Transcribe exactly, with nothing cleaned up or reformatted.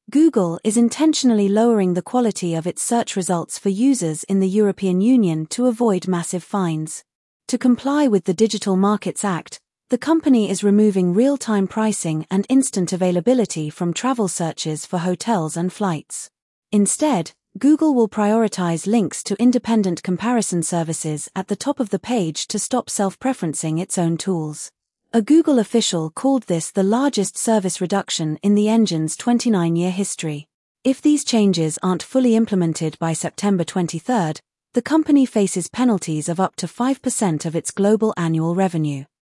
Google is intentionally lowering the quality of its search results for users in the European Union to avoid massive fines. To comply with the Digital Markets Act, the company is removing real-time pricing and instant availability from travel searches for hotels and flights. Instead, Google will prioritize links to independent comparison services at the top of the page to stop self-preferencing its own tools. A Google official called this the largest service reduction in the engine's twenty-nine-year history. If these changes aren't fully implemented by September twenty-third, the company faces penalties of up to five percent of its global annual revenue.